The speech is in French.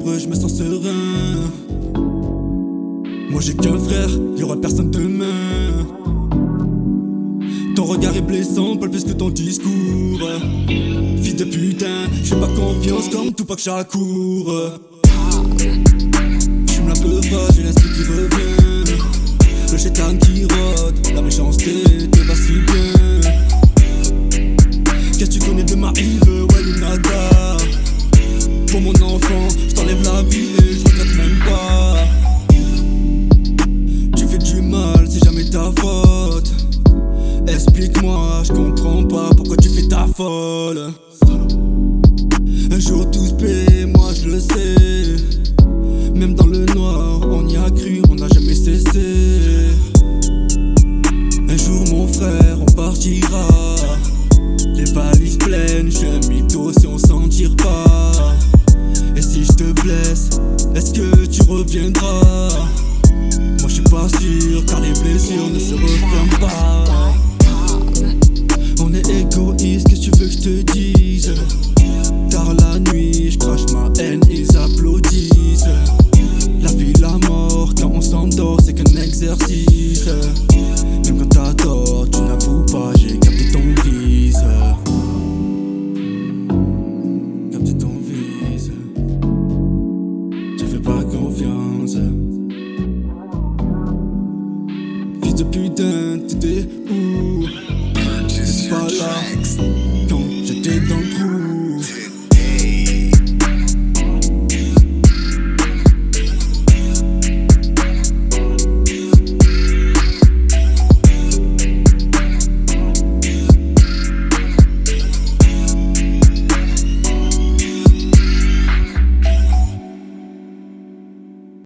sombre, je me sens serein. Moi j'ai qu'un frère, y'aura personne demain. Ton regard est blessant, pas plus que ton discours. Fils de putain, je fais pas confiance comme Tupac Shakur. J'fume la peu froid, j'ai l'esprit qui revient. Le chétan qui rôde, la méchanceté te va si bien. Qu'est-ce que tu connais de ma rive, ouais nada. Pour mon enfant, je t'enlève la vie et je regrette même pas. Tu fais du mal, c'est jamais ta faute. Explique-moi, je comprends pas pourquoi tu fais ta folle. Un jour tout se paie, moi je le sais. Même dans le noir, on y a cru, on n'a jamais cessé. Un jour mon frère, on partira. Les valises pleines, je suis un mytho si on s'en tire pas. Et si je te blesse, est-ce que tu reviendras? Moi je suis pas sûr, car les blessures ne se referment pas. On est égoïste, qu'est-ce que tu veux que je te dise? Tard la nuit, je crache ma haine, ils applaudissent. La vie, la mort, quand on s'endort, c'est qu'un exercice. Même quand t'as tort, tu n'avoues pas, j'ai capté ton vice. Capté ton vice. Tu fais pas confiance.